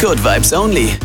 Good Vibes Only.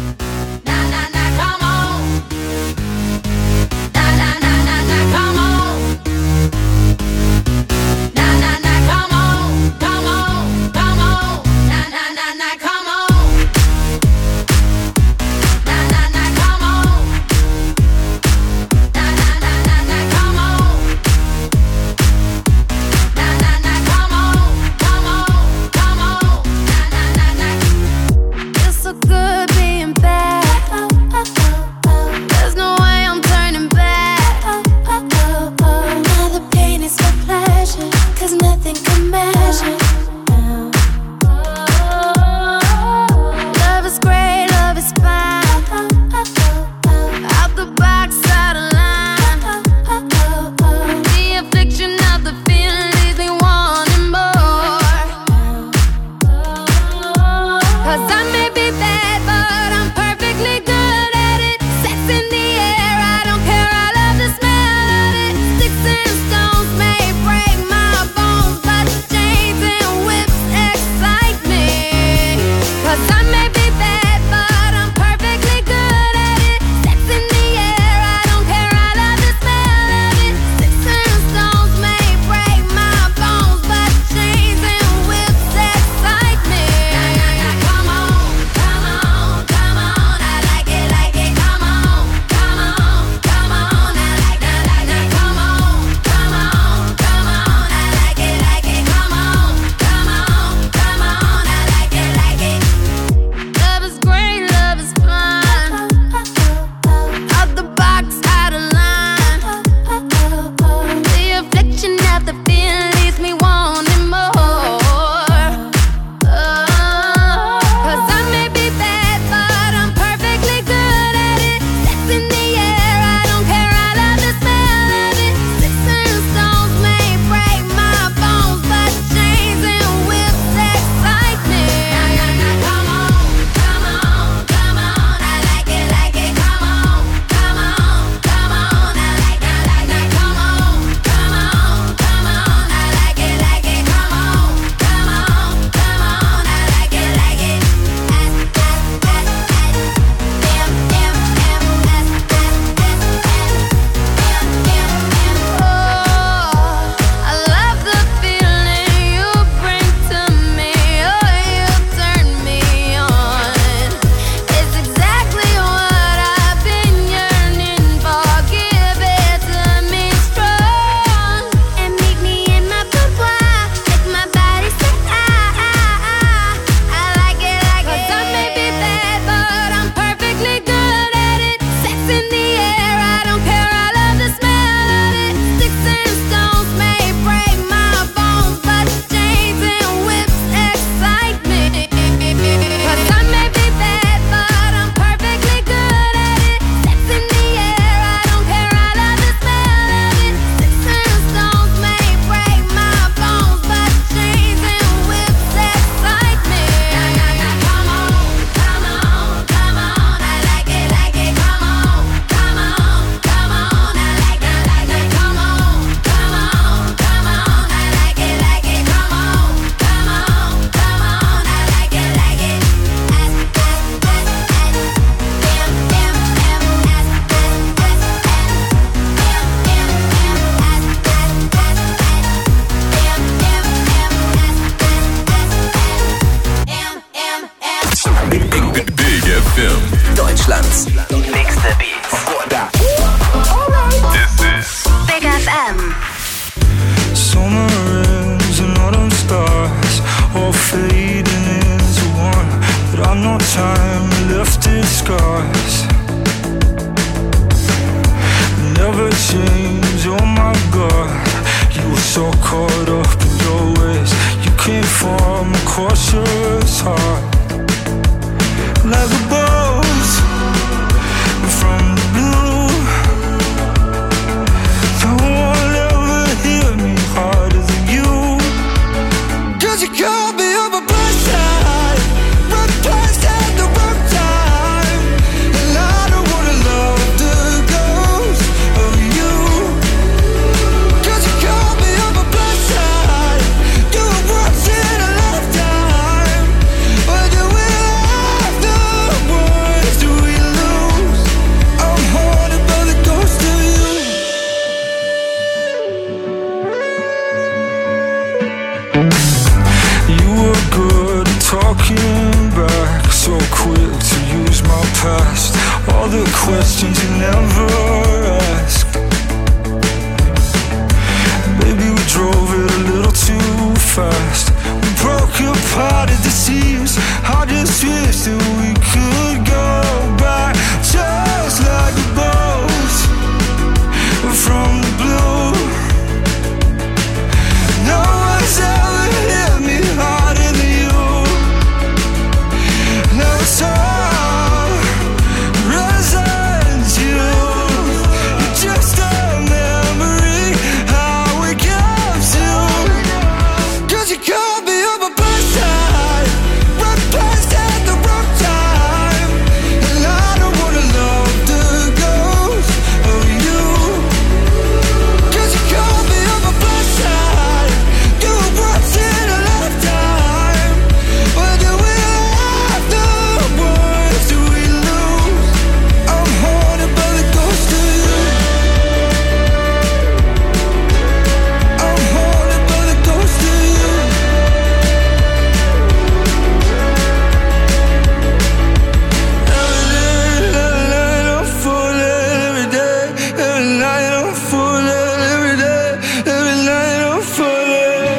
Deutschlands nächste Beats. This is Big FM. Summer ends and autumn stars all fading into one, but I've no time left in scars. Never change, oh my God. You were so caught up in your ways. You came from a cautious heart, like a bolt from the blue. No one ever hit me harder than you. 'Cause you caught me on my bloodshot, right place at the wrong time. And I don't wanna love the ghost of you. 'Cause you caught me on my bloodshot, you were once in a lifetime. questions you never asked. Maybe we drove it a little too fast. We broke apart at the seams. I just wish that we could go back, just like a boat from the blue. No one's ever hit me harder than you. Now it's all residue. You're just a memory, how it comes to. 'Cause you caught me on my blind side, right past at the wrong time. And I don't wanna love the ghost of you. 'Cause you caught me on my blind side, do it once in a lifetime. But do we have the words, do we lose? I'm haunted by the ghost of you. I'm haunted by the ghost of you. Every night I'm falling, every day. Every night I'm falling, every day. Every night I'm falling.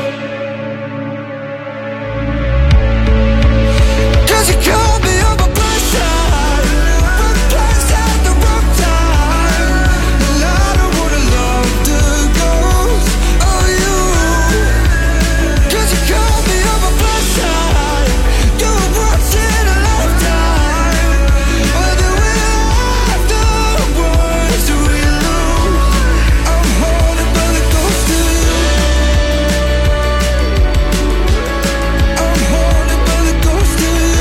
'Cause you caught me on my blind side, wrong place at the wrong time. And I don't wanna love the ghost of you. 'Cause you caught me on my blind side, do it once in a lifetime. But do we have the words, do we lose? I'm haunted by the ghost of you. I'm haunted by the ghost of you.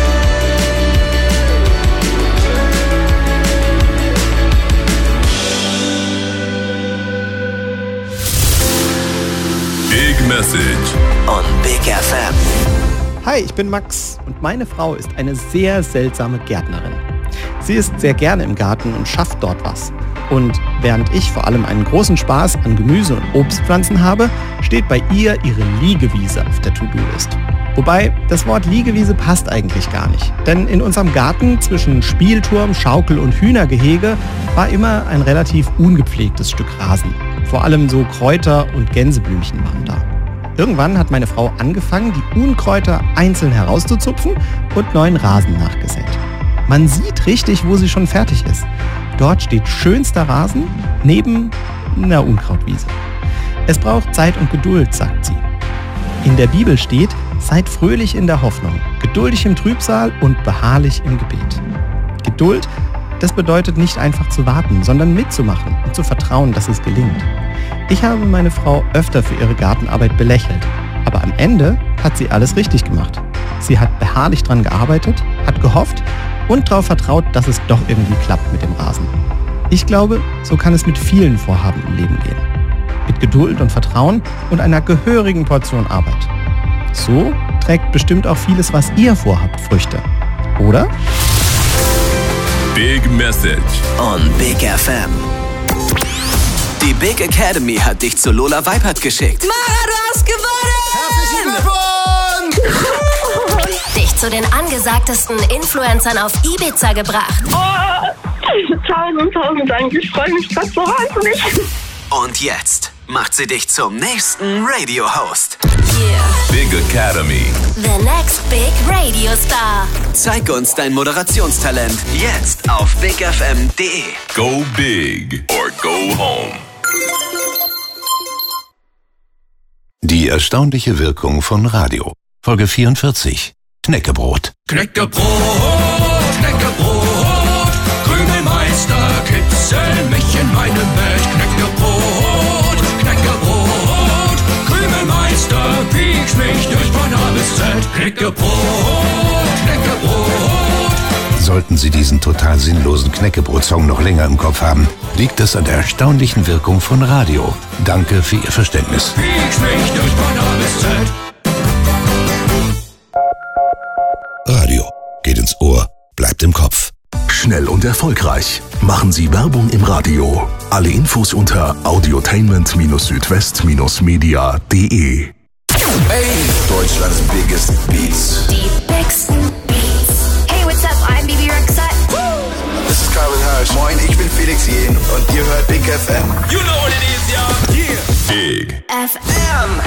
Big Message On Big FM. Hi, ich bin Max und meine Frau ist eine sehr seltsame Gärtnerin. Sie ist sehr gerne im Garten und schafft dort was. Und während ich vor allem einen großen Spaß an Gemüse- und Obstpflanzen habe, steht bei ihr ihre Liegewiese auf der To-Do-List. Wobei, das Wort Liegewiese passt eigentlich gar nicht. Denn in unserem Garten zwischen Spielturm, Schaukel und Hühnergehege war immer ein relativ ungepflegtes Stück Rasen. Vor allem so Kräuter und Gänseblümchen waren da. Irgendwann hat meine Frau angefangen, die Unkräuter einzeln herauszuzupfen und neuen Rasen nachgesät. Man sieht richtig, wo sie schon fertig ist. Dort steht schönster Rasen neben einer Unkrautwiese. Es braucht Zeit und Geduld, sagt sie. In der Bibel steht, seid fröhlich in der Hoffnung, geduldig im Trübsal und beharrlich im Gebet. Geduld, das bedeutet nicht einfach zu warten, sondern mitzumachen und zu vertrauen, dass es gelingt. Ich habe meine Frau öfter für ihre Gartenarbeit belächelt, aber am Ende hat sie alles richtig gemacht. Sie hat beharrlich dran gearbeitet, hat gehofft und darauf vertraut, dass es doch irgendwie klappt mit dem Rasen. Ich glaube, so kann es mit vielen Vorhaben im Leben gehen. Mit Geduld und Vertrauen und einer gehörigen Portion Arbeit. So trägt bestimmt auch vieles, was ihr vorhabt, Früchte. Oder? Big Message On Big FM. Die Big Academy hat dich zu Lola Weipert geschickt. Mara, du hast gewonnen! Herzlichen Glückwunsch! Dich zu den angesagtesten Influencern auf Ibiza gebracht. Oh, tausend Dank. Ich freue mich gerade so wahnsinnig. Und jetzt macht sie dich zum nächsten Radio-Host. Yeah. Big Academy. The next big radio star. Zeig uns dein Moderationstalent jetzt auf bigfm.de. Go big or go home. Die erstaunliche Wirkung von Radio. Folge 44. Knäckebrot. Knäckebrot, Knäckebrot, Krümelmeister, kitzel mich in meinem Bett. Knäckebrot, Knäckebrot, Krümelmeister, piekst mich durch von A bis Z. Knäckebrot, Knäckebrot. Sollten Sie diesen total sinnlosen Knäckebrot-Song noch länger im Kopf haben, liegt es an der erstaunlichen Wirkung von Radio. Danke für Ihr Verständnis. Piekst mich durch von A bis Z. Radio geht ins Ohr, bleibt im Kopf. Schnell und erfolgreich. Machen Sie Werbung im Radio. Alle Infos unter audiotainment-südwest-media.de. Hey, Deutschlands biggest beats. Die bigsten Beats. Hey, what's up? I'm Bibi Rexha. This is Calvin Harris. Arsch. Moin, ich bin Felix Jähn und ihr hört Big FM. You know what it is, y'all. Yeah. Big FM.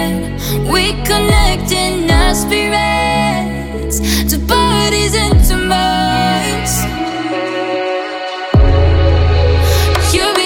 We connect in our spirits to bodies into my